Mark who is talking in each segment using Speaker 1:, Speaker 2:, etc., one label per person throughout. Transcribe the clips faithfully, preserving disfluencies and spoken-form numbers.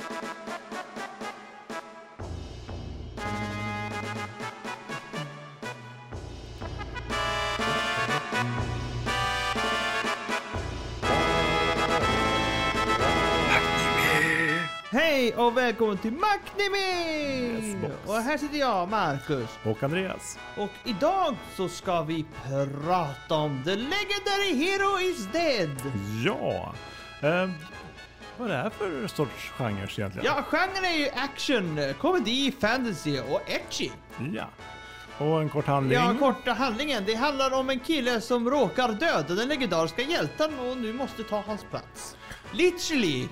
Speaker 1: Hej och välkommen till Macnimi!
Speaker 2: Yes,
Speaker 1: och här sitter jag, Marcus.
Speaker 2: Och Andreas.
Speaker 1: Och idag så ska vi prata om The Legendary Hero is Dead.
Speaker 2: Ja. Eh, vad är det här för sorts genre egentligen?
Speaker 1: Ja, genren är ju action, komedi, fantasy och etchy.
Speaker 2: Ja. Och en kort handling.
Speaker 1: Ja, korta handlingen. Det handlar om en kille som råkar döda den legendariska hjälten och nu måste ta hans plats. Literally.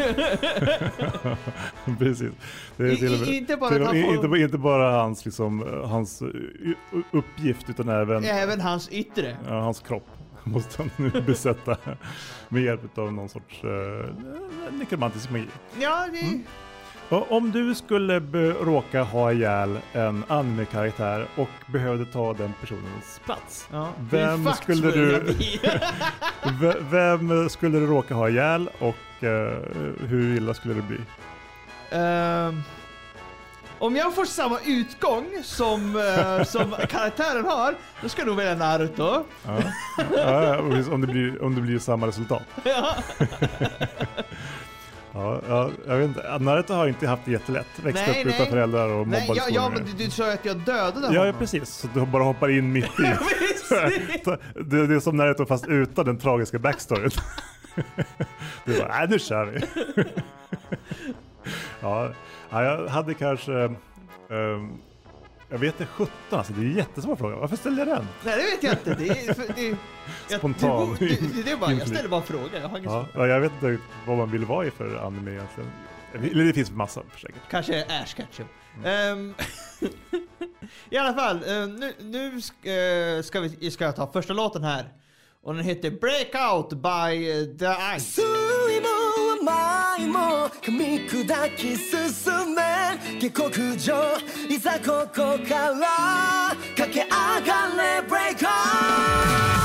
Speaker 2: Precis. Det är
Speaker 1: I,
Speaker 2: till,
Speaker 1: i, inte bara
Speaker 2: till,
Speaker 1: att han får...
Speaker 2: inte, inte bara hans, liksom, hans uppgift utan även,
Speaker 1: även hans yttre.
Speaker 2: Ja, hans kropp måste han nu besätta med hjälp av någon sorts uh, nekromantisk magi.
Speaker 1: Ja, det...
Speaker 2: Mm. Och om du skulle be- råka ha ihjäl en anime-karaktär och behövde ta den personens plats.
Speaker 1: Ja,
Speaker 2: Vem skulle du v- Vem skulle du råka ha ihjäl och uh, hur illa skulle det bli?
Speaker 1: Uh, om jag får samma utgång som, uh, som karaktären har, då ska jag nog välja Naruto.
Speaker 2: Ja. Ja, om det blir om det blir samma resultat.
Speaker 1: Ja.
Speaker 2: Ja, ja, jag vet inte. Naruto har inte haft det jättelätt. Växt
Speaker 1: nej,
Speaker 2: upp
Speaker 1: nej.
Speaker 2: utan föräldrar och mobbade
Speaker 1: ja, ja,
Speaker 2: skolor.
Speaker 1: men du, du sa att jag dödade
Speaker 2: Ja,
Speaker 1: honom.
Speaker 2: precis. Så du bara hoppar in mitt i. det, det är som Naruto fast utan den tragiska backstoryn. Du bara, nej nu kör vi. ja, jag hade kanske... Um, jag vet inte sjutton, alltså det är en jättesvår fråga. Varför ställer jag den?
Speaker 1: Nej, det vet jag inte. Det är, för, det, jag,
Speaker 2: Spontan.
Speaker 1: Det, det, det är bara, jag ställer bara en fråga. Jag har ingen
Speaker 2: ja, ja, jag vet inte vad man vill vara i för anime egentligen. Eller det finns massa säkert.
Speaker 1: Kanske Ash Ketchum. Mm. Um, I alla fall, uh, nu, nu sk- uh, ska, vi, ska jag ta första låten här. Och den heter Breakout by uh, The Ice. 前も噛み砕き進め下克上いざここから駆け上がれ Break on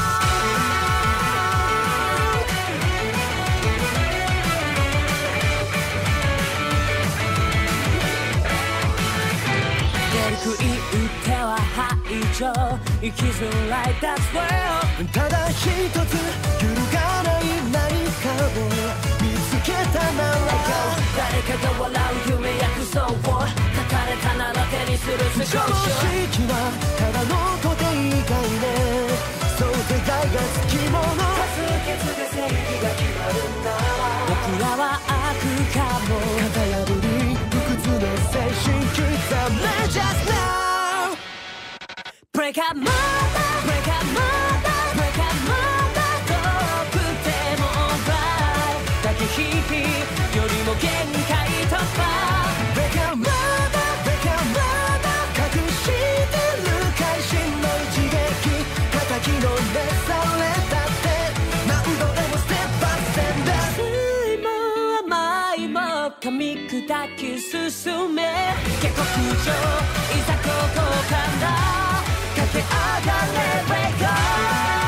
Speaker 1: 食い打っては排除生きづらい That's well ただ一つ揺るがない何かを見つけたなら誰かが笑う夢約束を書かれたなら手にする常識はただの土手以外でそう願いがつきもの多数決で正義が決まるんだ僕らは悪かも型破り不屈の精神刻め Just now Break up mother Break up mother Break up mother 遠くても alright だけ引きよりも限界突破 Break up mother Break up mother 隠してる会心の一撃敵の目されたって何度でもステップアップセンダー酸いも甘いも噛み砕き進め下克上いざここから駆け上がれ Break on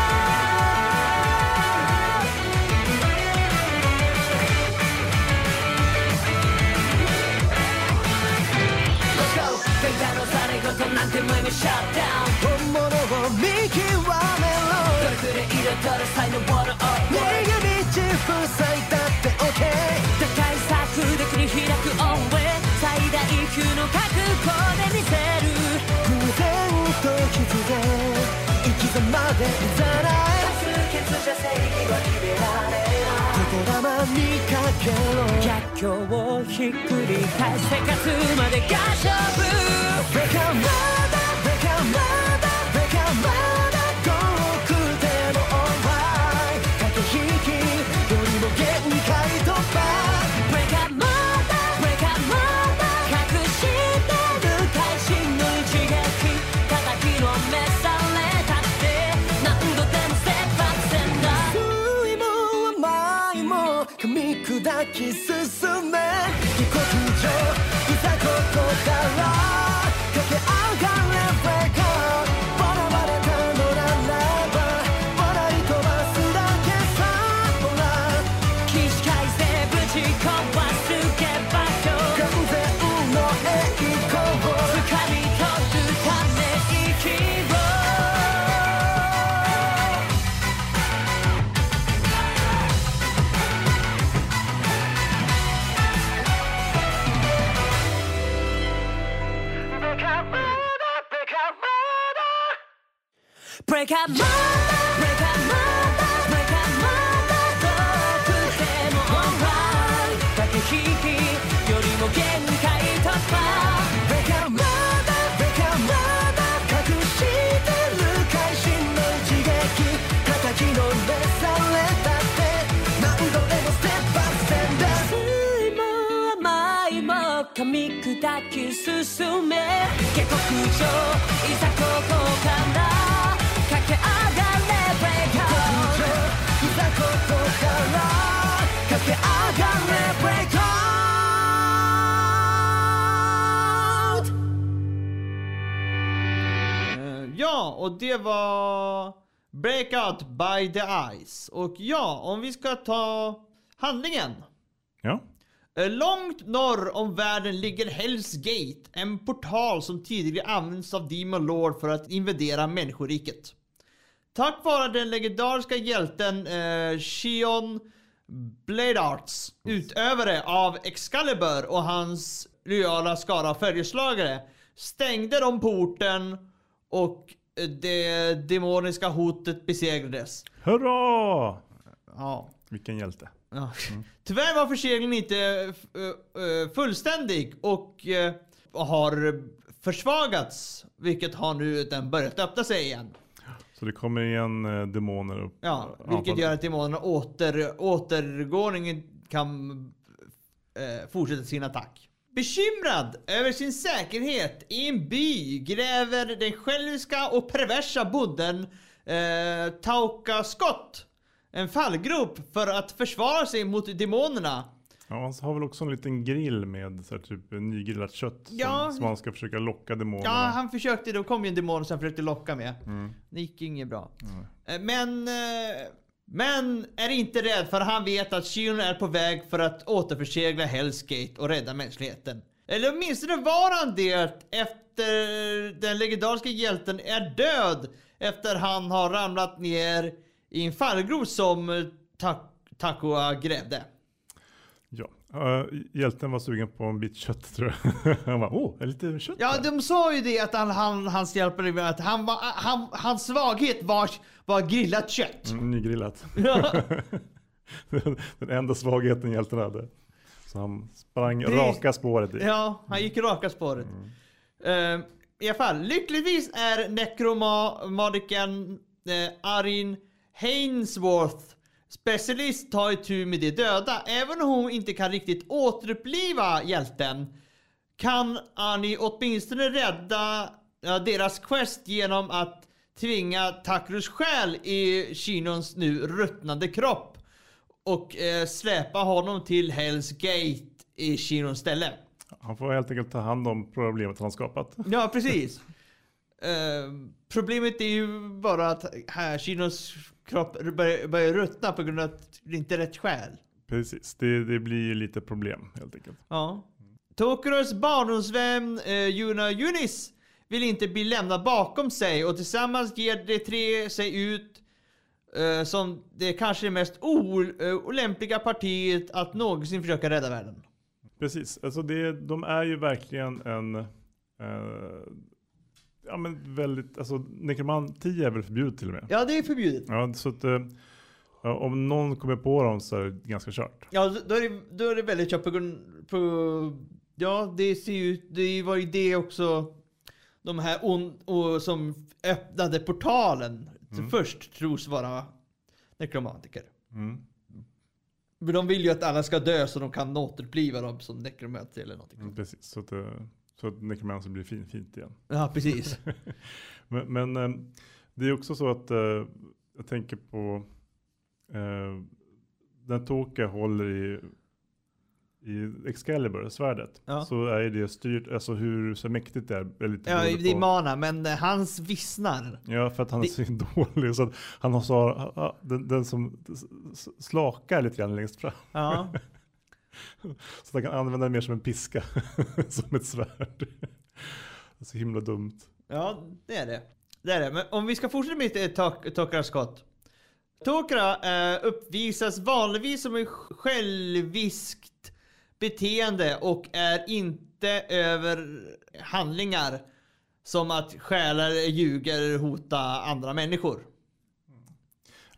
Speaker 1: Let's go 電車のされ事なんて無意味 Shut down 本物を見極めろどれくらい彩る才能を逃げ道塞いだって OK 打開策で繰り開く応援最大級の覚悟で見せる偶然と傷で生き様でいざない多数決じゃ正義は決められない言霊にかけろ逆境をひっくり返す生活までが勝負 Break up mother Break up mother Break up mother 遠くても alright 駆け引きよりも限界突破 Break up mother Break up mother 隠してる会心の一撃敵の目されたって何度でもステップアップセンダー酸いも甘いも噛み砕き進め下克上いざここから駆け上がれ Break on 笑われたのならば笑い飛ばすだけさほら起死回生ぶち壊すけばか break up break up break up遠くても alright 駆け引きよりも限界突破 break up break up 隠してる会心の一撃叩きのめされたって何度でもステップアップステンダー酸いも甘いも噛み砕き進め下克上いざここから駆け上がれ break out いざここから駆け上がれ break out
Speaker 3: Ja, och det var Breakout by the Eyes. Och ja, om vi ska ta handlingen.
Speaker 2: Ja.
Speaker 3: Långt norr om världen ligger Hell's Gate, en portal som tidigare använts av Demon Lord för att invadera människoriket. Tack vare den legendariska hjälten eh, Shion Bladearts, utövare av Excalibur och hans lojala skara av följeslagare, stängde de porten och det demoniska hotet besegrades.
Speaker 2: Hurra!
Speaker 3: Ja.
Speaker 2: Vilken hjälte.
Speaker 3: Ja. Mm. Tyvärr var förseglingen inte uh, uh, fullständig och uh, har försvagats, vilket har nu den börjat öppna sig igen.
Speaker 2: Så det kommer igen uh, demoner upp.
Speaker 3: Ja, vilket gör att demonerna åter, återgången kan uh, fortsätta sin attack. Bekymrad över sin säkerhet i en by gräver den själviska och perversa bonden uh, Tauka Scott en fallgrop för att försvara sig mot demonerna.
Speaker 2: Ja, han har väl också en liten grill med så här, typ nygrillat kött
Speaker 3: ja,
Speaker 2: som, som han ska försöka locka demonerna.
Speaker 3: Ja, han försökte, då kom ju en demon som han försökte locka med.
Speaker 2: Mm.
Speaker 3: Det gick inget bra.
Speaker 2: Mm.
Speaker 3: Men, men är inte rädd, för han vet att Shion är på väg för att återförsegla Hell's Gate och rädda mänskligheten. Eller åtminstone var han det efter den legendariska hjälten är död, efter han har ramlat ner i en fallgrop som ta- Takua grävde.
Speaker 2: Ja, uh, hjälten var sugen på en bit kött, tror jag. Han var, åh, är lite kött
Speaker 3: Ja,
Speaker 2: där.
Speaker 3: de sa ju det att han, han, hans hjälpare med att han var, han, hans svaghet var, var grillat kött.
Speaker 2: Mm, nygrillat.
Speaker 3: Ja.
Speaker 2: Den enda svagheten hjälten hade. Så han sprang
Speaker 3: Det-
Speaker 2: raka spåret i.
Speaker 3: Ja, han gick raka spåret. Mm. Uh, I alla fall, lyckligtvis är nekromadiken uh, Arin Hainsworth specialist tar itu med de döda. Även om hon inte kan riktigt återuppliva hjälten, kan Annie åtminstone rädda ja, deras quest genom att tvinga Takrus själ i Shinons nu ruttnande kropp och eh, släpa honom till Hell's Gate i Shinons ställe.
Speaker 2: Han får helt enkelt ta hand om problemet han skapat.
Speaker 3: Ja, precis. uh, problemet är ju bara att här Shinons kropp börjar, börjar ruttna på grund av att det inte är rätt själ.
Speaker 2: Precis, det, det blir ju lite problem helt enkelt.
Speaker 3: Ja. Tokuros barndomsvän uh, Yuna Yunis vill inte bli lämnad bakom sig, och tillsammans ger de tre sig ut uh, som det kanske mest o- uh, olämpliga partiet att någonsin försöka rädda världen.
Speaker 2: Precis, alltså det, de är ju verkligen en uh, ja men väldigt, alltså nekromanti är väl förbjudet till och med.
Speaker 3: Ja, det är förbjudet.
Speaker 2: Ja, så att uh, om någon kommer på dem så är det ganska kört.
Speaker 3: Ja, då är det, då är det väldigt kört på grund på, ja, det ser ju, det var ju det också de här on, och, som öppnade portalen mm. först tros vara nekromantiker.
Speaker 2: Mm.
Speaker 3: Men de vill ju att alla ska dö så de kan återuppliva dem som nekromantiker eller någonting.
Speaker 2: Mm, precis, så att, så att nekromancer blir fin, fint igen.
Speaker 3: Ja, precis.
Speaker 2: men men det är också så att uh, jag tänker på uh, den Toka håller i i Excalibur, svärdet,
Speaker 3: ja.
Speaker 2: så är det styrt, alltså hur så mäktigt det är, är lite
Speaker 3: ja, det är
Speaker 2: på.
Speaker 3: mana, men uh, hans vissnar.
Speaker 2: Ja, för att han
Speaker 3: det...
Speaker 2: är så dålig, så att han har så uh, den, den som slakar lite grann längst fram.
Speaker 3: Ja.
Speaker 2: Så att han kan använda det mer som en piska, som ett svärd. Det är så himla dumt.
Speaker 3: Ja, det är det. Det är det. Men om vi ska fortsätta med Tokra Scott. Tokra uh, uppvisas vanligtvis som en själviskt beteende och är inte över handlingar som att stjäla, ljuga eller hota andra människor.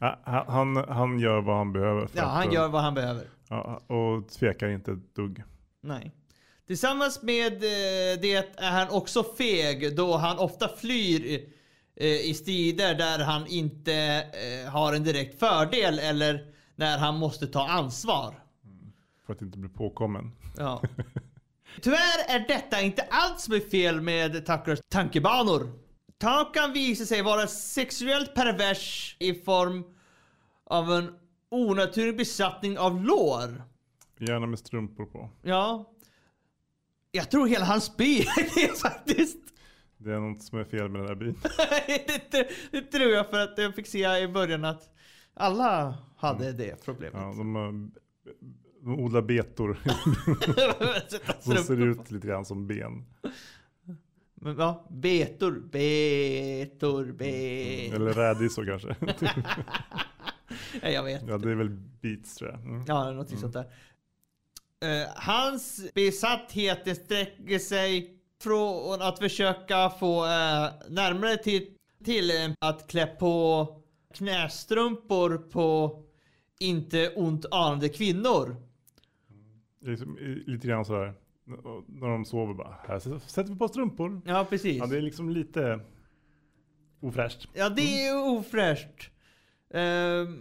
Speaker 2: Han, han, han gör vad han behöver. För
Speaker 3: Ja, han
Speaker 2: att,
Speaker 3: gör vad han behöver.
Speaker 2: Ja, och tvekar inte ett dugg.
Speaker 3: Nej. Tillsammans med eh, det är han också feg då han ofta flyr eh, i strider där han inte eh, har en direkt fördel eller när han måste ta ansvar.
Speaker 2: Mm. För att inte bli påkommen.
Speaker 3: Ja. Tyvärr är detta inte allt som är fel med Tuckers tankebanor. Takan visar sig vara sexuellt pervers i form av en onaturlig besattning av lår.
Speaker 2: Gärna med strumpor på.
Speaker 3: Ja. Jag tror hela hans by är det faktiskt.
Speaker 2: Det är något som är fel med den här byn.
Speaker 3: det, det tror jag för att jag fick se i början att alla hade mm. det problemet.
Speaker 2: Ja, de, de odlar betor. Som ser ut lite grann som ben.
Speaker 3: Men ja, betor, betor, betor.
Speaker 2: Eller rädisor kanske.
Speaker 3: Ja, jag vet.
Speaker 2: Ja, det är väl beets tror jag. Mm.
Speaker 3: Ja, något mm. sånt där. Uh, hans besatthet sträcker sig från att försöka få uh, närmare till, till uh, att klä på knästrumpor på inte ont anande kvinnor.
Speaker 2: Liksom, lite grann sådär. När de sover bara, här sätter vi på strumpor.
Speaker 3: Ja, precis.
Speaker 2: Ja, det är liksom lite ofräscht.
Speaker 3: Ja, det är ofräscht. Uh,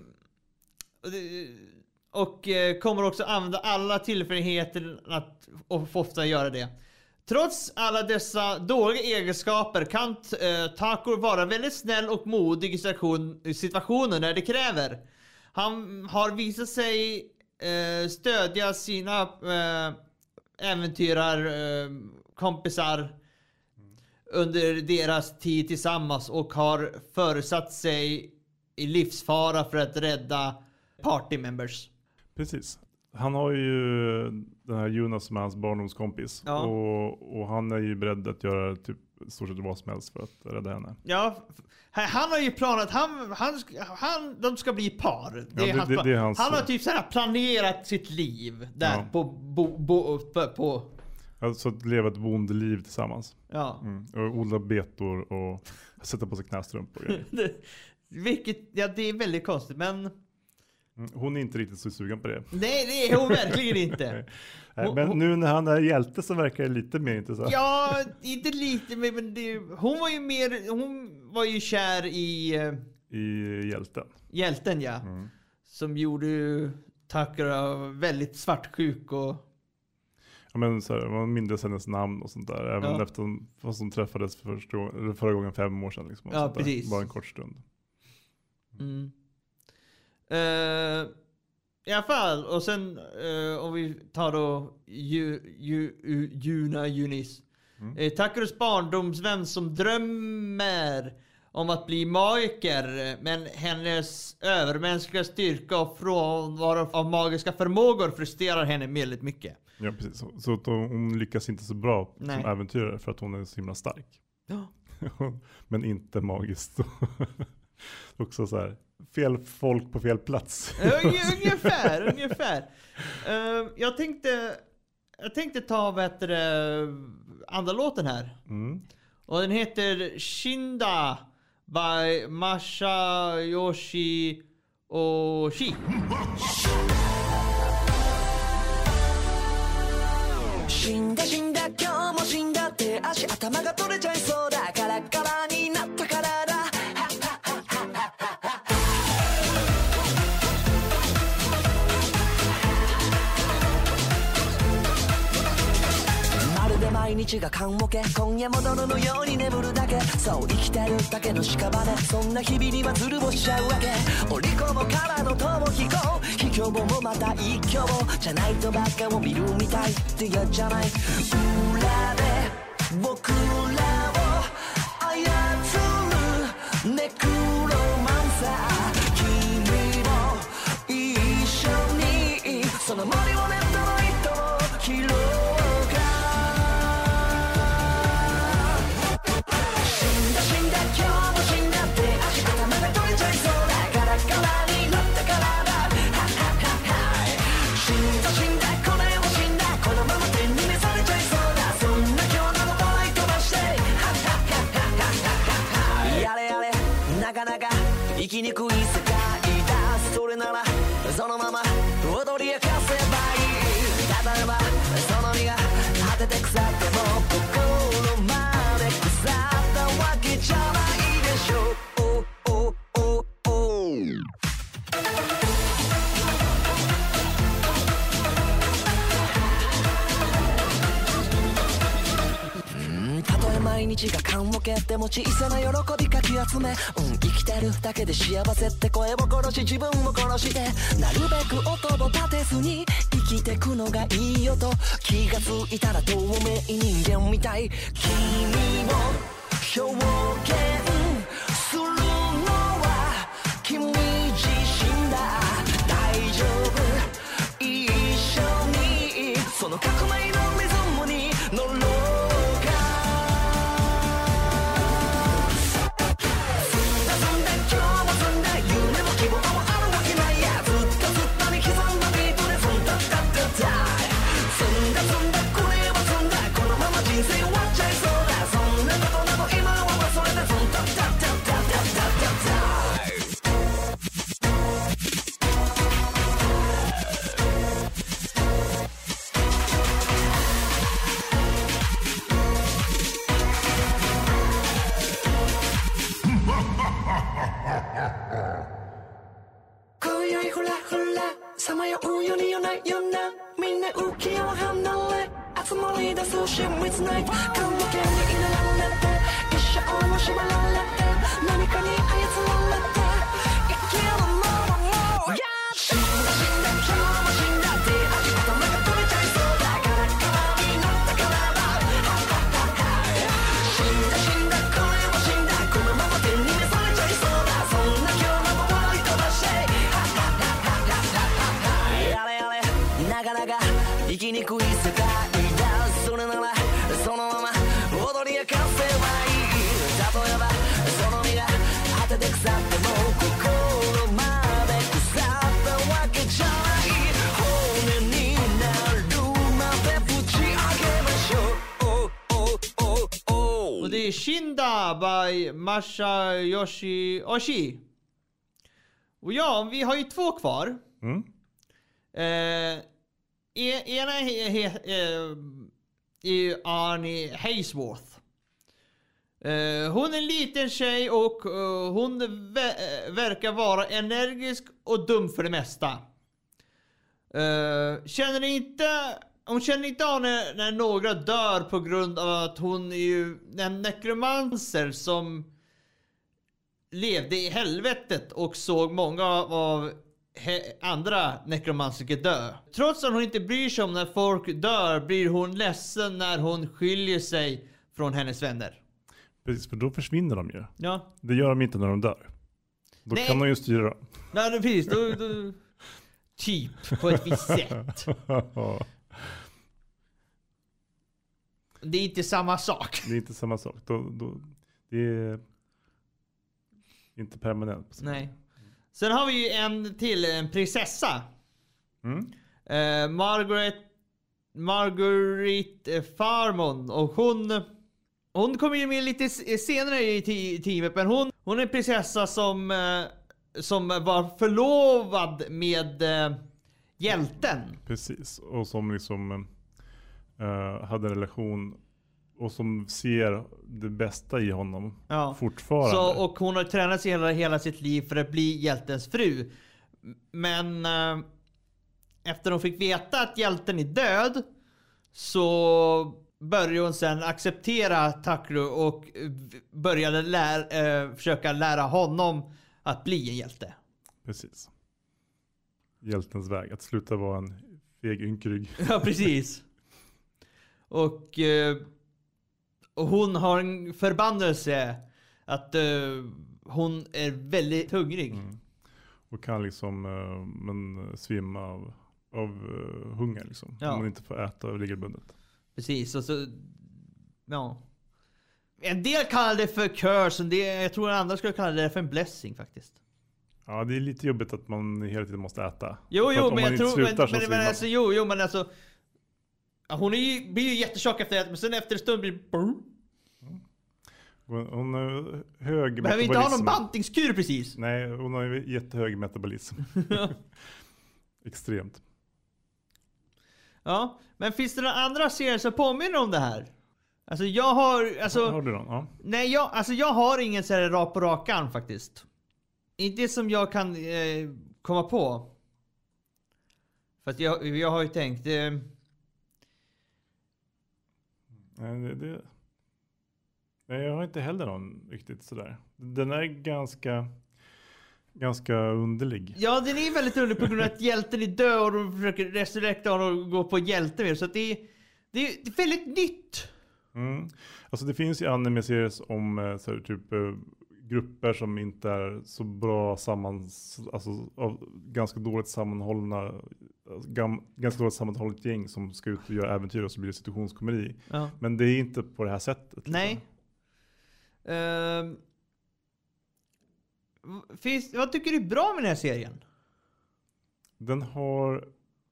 Speaker 3: och uh, kommer också använda alla tillfälligheter att och ofta göra det. Trots alla dessa dåliga egenskaper kan uh, Taco vara väldigt snäll och modig i situation, situationer när det kräver. Han har visat sig uh, stödja sina uh, äventyrar uh, kompisar mm. under deras tid tillsammans och har försatt sig i livsfara för att rädda party members.
Speaker 2: Precis. Han har ju den här Jonas som är hans barndomskompis. Ja. Och, och han är ju beredd att göra typ stort sett vad som helst för att rädda henne.
Speaker 3: Ja, han har ju planat han, han, han, de ska bli par. Det är
Speaker 2: ja, det,
Speaker 3: hans
Speaker 2: det, det är hans,
Speaker 3: han har typ så här planerat sitt liv där ja. på, bo, bo, på, på.
Speaker 2: Alltså att leva ett bondeliv tillsammans.
Speaker 3: Ja.
Speaker 2: Mm. Och odla betor och sätta på sig knästrumpor.
Speaker 3: Vilket, ja det är väldigt konstigt, men
Speaker 2: hon är inte riktigt så sugen på det.
Speaker 3: Nej, det är hon verkligen inte.
Speaker 2: Nej, men nu när han är hjälte så verkar det lite mer intressant.
Speaker 3: Ja, inte lite, men det, hon var ju mer, hon var ju kär i
Speaker 2: i hjälten.
Speaker 3: Hjälten, ja. Mm. Som gjorde Tucker väldigt svartsjuk och
Speaker 2: ja, men så här, man minns hennes namn och sånt där. Även ja. efter vad som träffades för första, förra gången fem år sedan. Liksom,
Speaker 3: ja, precis.
Speaker 2: Bara en kort stund.
Speaker 3: Mm. Uh, I alla fall. Och sen uh, om vi tar då ju, ju, ju, Juna Junis. Mm. Uh, Tuckers barndomsvän som drömmer om att bli magiker. Men hennes övermänskliga styrka och frånvaro av magiska förmågor frustrerar henne väldigt mycket.
Speaker 2: Ja, precis. Så, så att hon lyckas inte så bra Nej. som äventyrare för att hon är så himla stark.
Speaker 3: Ja.
Speaker 2: Men inte magiskt. Också så här, fel folk på fel plats.
Speaker 3: ungefär, ungefär. Uh, jag tänkte jag tänkte ta bättre andra låten här. Mm. Och den heter Shinda by Masayoshi Oshii.
Speaker 1: 死んだ死んだ今日も死んだって足頭が取れちゃいそうだカラッカラになったからだまるで毎日が棺桶今夜も泥のように眠るだけそう生きてるだけの屍そんな日々にはずるぼしちゃうわけ折り込むからの逃避行卑怯もまた一挙じゃないとばっかを見るみたいってやじゃない裏で僕らを操るネクロマンサー君も一緒にその森をネットの糸を拾う生きにくい世界てて腐っても心まで腐ったわけじゃないでしょう。おおおおたとえ毎日が缶を蹴っても小さな喜びかき集め、うん、生きてるだけで幸せって声を殺し自分を殺して、なるべく音を立てずに生きてくのがいいよと気がついたら透明人間みたい。君を表現するのは君自身だ。大丈夫一緒にその革命のリズムに乗ろう。さまようように夜な夜なみんな浮世を離れ集まり出す親密な完璧に祈られて一生を縛られて何かに操られて生きるものも死んだ死んだ今日も死んだって味頭が取れちゃいそうだからからになったからだ死んだ死んだこれも死んだこのまま手に召されちゃいそうだそんな今日も終わり飛ばしてなかなか生きにくい世界だ。それならそのまま踊り明かせばいい。例えばその身が果てて腐っても心まで腐ったわけじゃない骨になるまでぶち上げましょう。おおおお
Speaker 3: Och det är Shinda by Masayoshi Oshii. Och ja, vi har ju två kvar.
Speaker 2: Mm.
Speaker 3: Eh, ena är, är, är, är Arnie Haysworth. Eh, hon är en liten tjej och uh, hon ver- verkar vara energisk och dum för det mesta. Eh, känner inte, hon känner inte av när, när några dör på grund av att hon är ju en nekromancer som levde i helvetet och såg många av He- andra nekromantiker dö. Trots att hon inte bryr sig om när folk dör blir hon ledsen när hon skiljer sig från hennes vänner.
Speaker 2: Precis, för då försvinner de ju.
Speaker 3: Ja.
Speaker 2: Det gör de inte när de dör. Då
Speaker 3: Nej.
Speaker 2: kan de ju styra dem.
Speaker 3: Nej, det precis. Då, då, typ på ett visst sätt. Det är inte samma sak.
Speaker 2: Det är inte samma sak. Då, då, det är inte permanent.
Speaker 3: Nej. Sen har vi ju en till, en prinsessa.
Speaker 2: Mm.
Speaker 3: Eh, Margaret Margaret eh, Farmon. Och hon Hon kommer ju med lite senare i t- teamet. Men hon, hon är en prinsessa som eh, Som var förlovad med eh, hjälten.
Speaker 2: Precis. Och som liksom eh, hade en relation och som ser det bästa i honom
Speaker 3: Ja.
Speaker 2: fortfarande.
Speaker 3: Så, och hon har tränat sig hela, hela sitt liv för att bli hjältens fru. Men eh, efter hon fick veta att hjälten är död så började hon sen acceptera Takru och började lära, eh, försöka lära honom att bli en hjälte.
Speaker 2: Precis. Hjältens väg. Att sluta vara en feg ynkrygg.
Speaker 3: Ja, precis. Och, eh, och hon har en förbannelse att eh, hon är väldigt hungrig.
Speaker 2: Mm. Och kan liksom uh, men, svimma av, av uh, hunger liksom.
Speaker 3: Ja.
Speaker 2: Om man inte får äta regelbundet.
Speaker 3: Precis. Och så, ja. En del kallar det för curse. En del, jag tror andra skulle kalla det för en blessing faktiskt.
Speaker 2: Ja, det är lite jobbigt att man hela tiden måste äta.
Speaker 3: Jo,
Speaker 2: För
Speaker 3: jo,
Speaker 2: om
Speaker 3: men
Speaker 2: man
Speaker 3: jag
Speaker 2: inte
Speaker 3: tror... Men,
Speaker 2: slutar så
Speaker 3: men, men
Speaker 2: svimmar
Speaker 3: alltså, jo, jo, men alltså... Ja, hon är ju, blir ju jättetjock efter det, men sen efter en stund blir det...
Speaker 2: Hon, hon har hög
Speaker 3: Behöver inte ha någon
Speaker 2: metabolism.
Speaker 3: bantingskur precis.
Speaker 2: Nej, hon har ju jättehög metabolism. Extremt.
Speaker 3: Ja, men finns det några andra serier som påminner om det här? Alltså jag har... Alltså,
Speaker 2: har du någon? Ja.
Speaker 3: Nej, jag, alltså jag har ingen serie rakt på rakan faktiskt. Inte som jag kan eh, komma på. För att jag, jag har ju tänkt... Eh,
Speaker 2: Nej, det, det... Nej, jag har inte heller någon riktigt sådär. Den är ganska... Ganska underlig.
Speaker 3: Ja, den är väldigt underlig på grund av att hjälten är död och de försöker resurrekta honom och gå på hjälte med. Så att det, är, det, är, det är väldigt nytt.
Speaker 2: Mm. Alltså det finns ju anime-serier om så här, typ uh, grupper som inte är så bra samman... Alltså av ganska dåligt sammanhållna... Gam, ganska dåligt sammanhållet gäng som ska ut och göra äventyr och så blir det situationskomedi. Ja. Men det är inte på det här sättet. Liksom.
Speaker 3: Nej. Uh... Finns, vad tycker du är bra med den här serien?
Speaker 2: Den har...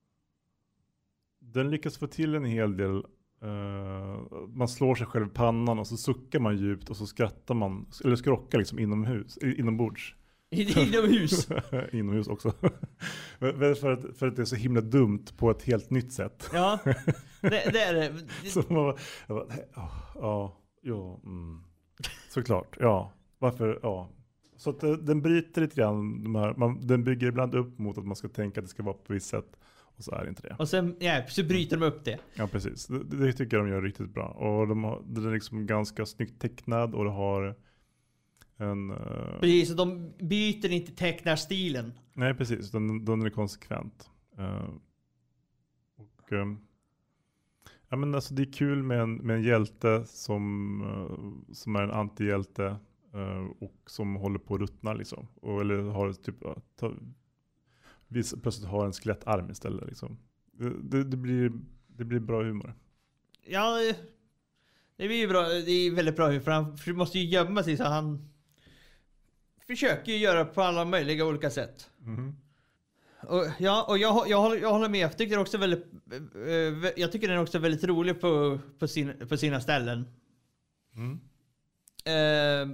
Speaker 2: Den lyckas få till en hel del... Uh, man slår sig själv i pannan och så suckar man djupt och så skrattar man. Eller skrockar liksom inomhus, inombords.
Speaker 3: Inomhus?
Speaker 2: Inomhus också. för, att, för att det är så himla dumt på ett helt nytt sätt.
Speaker 3: Ja, det, det är det.
Speaker 2: Så man bara, jag bara, ja, ja, mm. Såklart, ja. Varför, ja. Så att den bryter lite grann, de här, man, den bygger ibland upp mot att man ska tänka att det ska vara på visst sätt. Och så är det inte det.
Speaker 3: Och sen, ja, så bryter de upp det.
Speaker 2: Ja, precis. Det, det tycker jag de gör riktigt bra. Och de har, den är liksom ganska snyggt tecknad och det har en... Uh...
Speaker 3: Precis, och de byter inte tecknarstilen.
Speaker 2: Nej, precis. Den, den är konsekvent. Uh, och... Um, ja, men alltså det är kul med en, med en hjälte som, uh, som är en antihjälte. Uh, och som håller på att ruttna liksom. Och, eller har typ uh, ta, vis, plötsligt har en skelettarm istället liksom. Det, det, det, blir, det blir bra humor.
Speaker 3: Ja, det blir ju bra. Det är väldigt bra humor. För han måste ju gömma sig så han försöker ju göra på alla möjliga olika sätt.
Speaker 2: Mm.
Speaker 3: Och, ja, och jag, jag, håller, jag håller med. Jag tycker, också väldigt, jag tycker den är också väldigt rolig på, på, sin, på sina ställen.
Speaker 2: Mm.
Speaker 3: Uh,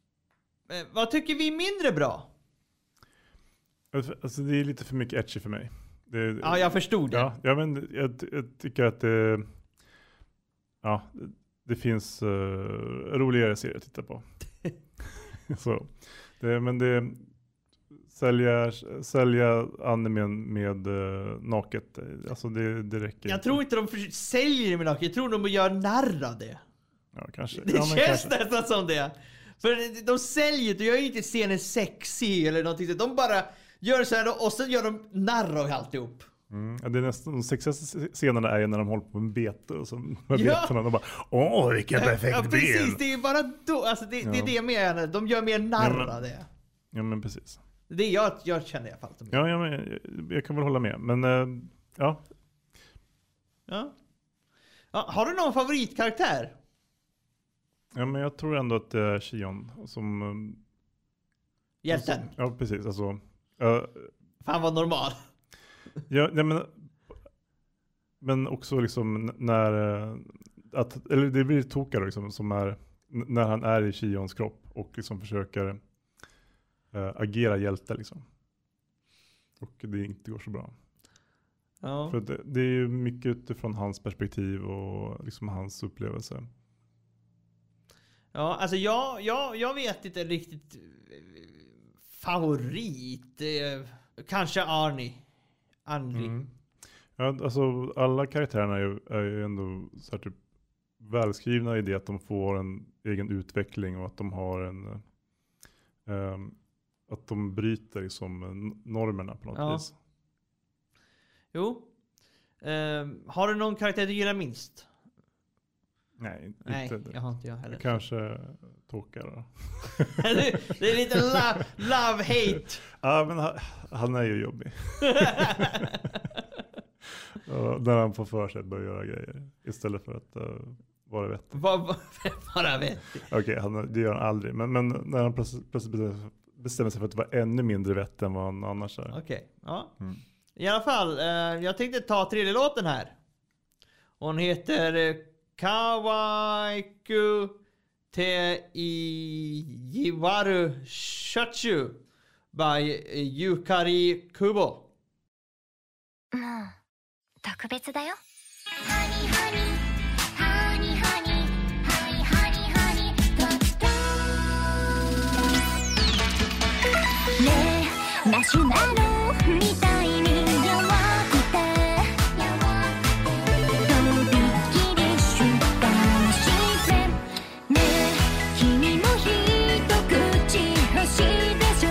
Speaker 3: vad tycker vi är mindre bra?
Speaker 2: Alltså det är lite för mycket etchy för mig. Det,
Speaker 3: ja, jag förstod det.
Speaker 2: Ja, ja men jag, jag tycker att det, ja, det finns uh, roligare serier att titta på. Så, det, men det sälja, sälja animen med uh, naket, alltså det, det räcker.
Speaker 3: Jag
Speaker 2: inte.
Speaker 3: tror inte de för, säljer det med naket, jag tror de gör narr av det.
Speaker 2: Ja, kanske.
Speaker 3: Det
Speaker 2: ja,
Speaker 3: känns
Speaker 2: kanske.
Speaker 3: nästan som det. För de säljer, de gör ju inte scenen sexy eller någonting. De bara gör så här och så gör de narr av alltihop.
Speaker 2: Mm. Ja, det är nästan, de sexigaste scenerna är när de håller på med bete och så med
Speaker 3: ja.
Speaker 2: betorna och bara åh vilken perfekt
Speaker 3: ja, precis,
Speaker 2: ben.
Speaker 3: det är bara då, alltså det, ja. det är det med, de gör mer narr
Speaker 2: ja,
Speaker 3: av det.
Speaker 2: Ja men precis.
Speaker 3: Det är jag, jag känner i alla fall.
Speaker 2: Ja, ja men, jag, jag kan väl hålla med, men äh, ja.
Speaker 3: ja. Ja. Har du någon favoritkaraktär?
Speaker 2: Ja men jag tror ändå att det är Shion som...
Speaker 3: Hjälten?
Speaker 2: Som, ja precis, alltså... Uh,
Speaker 3: Fan vad normal.
Speaker 2: Ja, nej, men... Men också liksom när... Att, eller det blir Tokaro liksom, som är... När han är i Shions kropp och liksom försöker uh, agera hjälte liksom. Och det inte går så bra.
Speaker 3: Ja.
Speaker 2: För det, det är ju mycket utifrån hans perspektiv och liksom hans upplevelse.
Speaker 3: Ja, alltså jag, jag, jag vet inte riktigt favorit. Kanske Arnie. Arnie.
Speaker 2: Mm. Ja, alltså alla karaktärerna är ju, är ju ändå så här typ välskrivna i det att de får en egen utveckling och att de har en um, att de bryter liksom normerna på något
Speaker 3: ja.
Speaker 2: vis.
Speaker 3: Jo. Um, har du någon karaktär du gillar minst?
Speaker 2: Nej,
Speaker 3: Nej,
Speaker 2: inte det.
Speaker 3: Jag har inte jag heller.
Speaker 2: Kanske Tokaro.
Speaker 3: Det är lite love, love hate.
Speaker 2: Ja, men han, han är ju jobbig. När han får för sig att börja göra grejer istället för att uh, vara vettig.
Speaker 3: Var, vara vettig.
Speaker 2: Okej, okay, det gör han aldrig. Men, men när han plötsligt, plötsligt bestämmer sig för att vara ännu mindre vettig än vad han annars är.
Speaker 3: Okej, okay. Ja.
Speaker 2: Mm.
Speaker 3: I alla fall, eh, jag tänkte ta tredje låten här. Hon heter eh, Kawaiku Te Iwaru Shachu by Yukari Kubo.
Speaker 4: 特別だよ。
Speaker 5: ハニーハニーハニーハニーハニーハニーハニートットねえマシュマロみたいに弱くてとびきり瞬間してねえ君も一口欲しいでしょ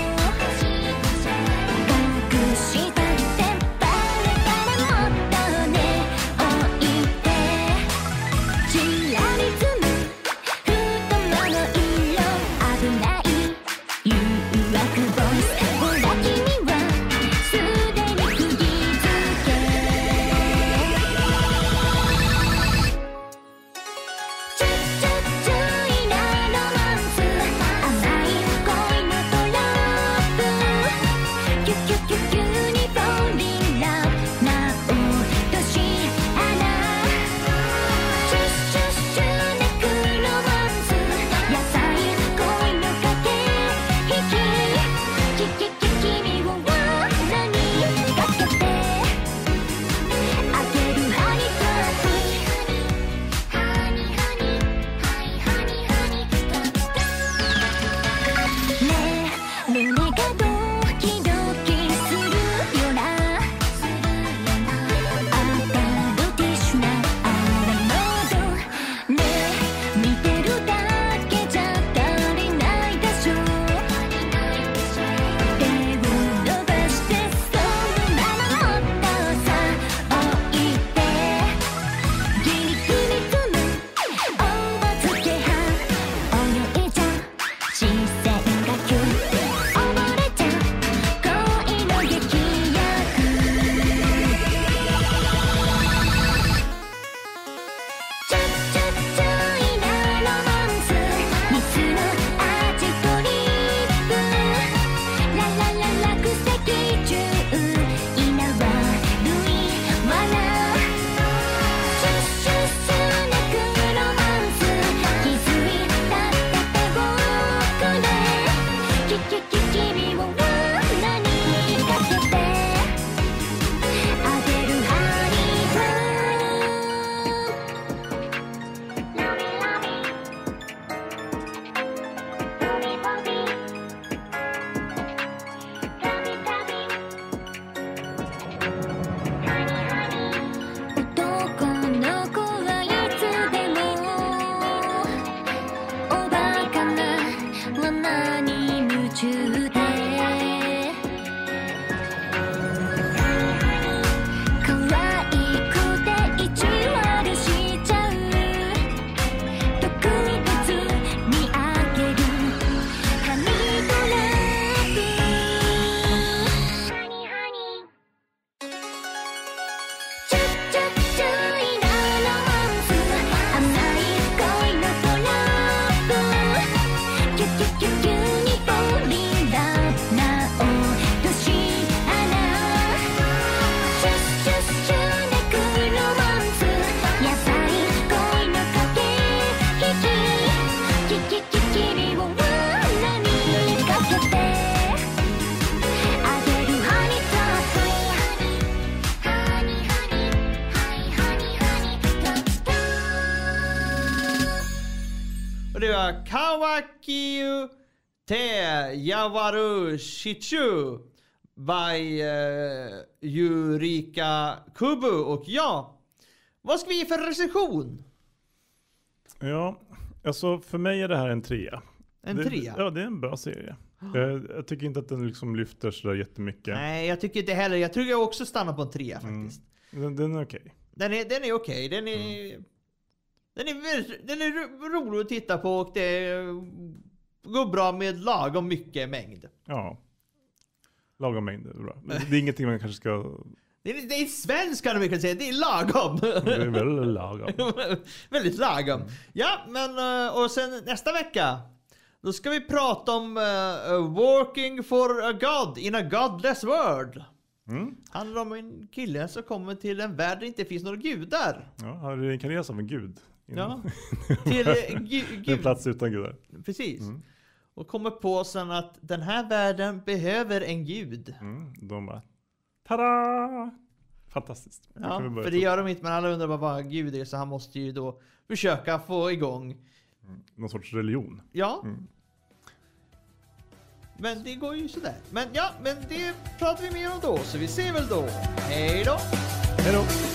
Speaker 5: 隠したりてバレたらもっとね置いてちらりつむ太ももの色危ない誘惑ボイスほら君はすでに釘付けちょちょちょいなロマンス甘い恋のトラップキュキュキュキュにフォーリンラブなおとし穴シュッシュッシュ泣くロマンス野菜恋の駆け引きキキキ君を罠にかけてあげるハニートラップハニーハニーハイハニーハニートラップねえ胸がドキドキするよな赤のティッシュなあれモードねえ見てるだけじゃ足りないでしょ手を伸ばしてそのままもっとさ置いてギリギリ組むおばつけは泳いじゃ視線がキュッ溺れちゃ恋の劇薬ちょちょちょいなロマンス蜜の味トリップララララクセキ中いなわるいわなシュッシュッシュ泣くロマンス気づいたってて僕ねキキキ君を罠にかけてあげるハニートラップラビラビボビボビラビラビハニーハニー男の子はいつでもおバカな罠に夢中で可愛くて意地悪しちゃう特別にあげるハニートラップハニーハニーちょちょちょいなロマンス甘い恋のトラップキュキュキュキュにフォーリンラブなおとし穴シュッシュッシュ泣くロマンス野菜恋の駆け引きキキキ君を罠にかけてあげるハニートラップハニーハニーハイハニーハニートラップ
Speaker 3: Det var Kawakiu Te Yawaru Shichu by eh, Yurika Kubu och ja. Vad ska vi ge för recension?
Speaker 2: Ja, alltså för mig är det här en trea.
Speaker 3: En
Speaker 2: det,
Speaker 3: trea?
Speaker 2: Ja, det är en bra serie. Jag, jag tycker inte att den liksom lyfter så där jättemycket.
Speaker 3: Nej, jag tycker inte heller. Jag tror jag också stannar på en trea faktiskt.
Speaker 2: Mm. Den, den är okej.
Speaker 3: Den är, den är okej. Den är... Mm. Den är, väldigt- den är ro- rolig att titta på och det går bra med lagom mycket mängd.
Speaker 2: Ja. Lagom mängd är bra. Men det är ingenting man kanske ska...
Speaker 3: Det är, det är svenska kan man kan säga. Det är lagom.
Speaker 2: Det är väldigt lagom.
Speaker 3: Väldigt lagom. Ja, men eh, och sen nästa vecka då ska vi prata om uh, working for a god in a godless world.
Speaker 2: Mm.
Speaker 3: Handlar om en kille som kommer till en värld där det inte finns några gudar.
Speaker 2: Ja, han reinkarneras som en gud.
Speaker 3: Ja. Till uh, gu-
Speaker 2: En
Speaker 3: gud.
Speaker 2: plats utan gudar.
Speaker 3: Precis.
Speaker 2: Mm.
Speaker 3: Och kommer på sen att den här världen behöver en gud.
Speaker 2: Mm. De bara... Tada! Fantastiskt. Det
Speaker 3: Ja,
Speaker 2: kan vi börja
Speaker 3: för det
Speaker 2: så.
Speaker 3: gör de inte, men alla undrar bara vad Gud är, så han måste ju då försöka få igång.
Speaker 2: Någon sorts religion.
Speaker 3: Ja.
Speaker 2: Mm.
Speaker 3: Men det går ju sådär. Men ja, men det pratar vi mer om då, så vi ser väl då. Hej då!
Speaker 2: Hej då!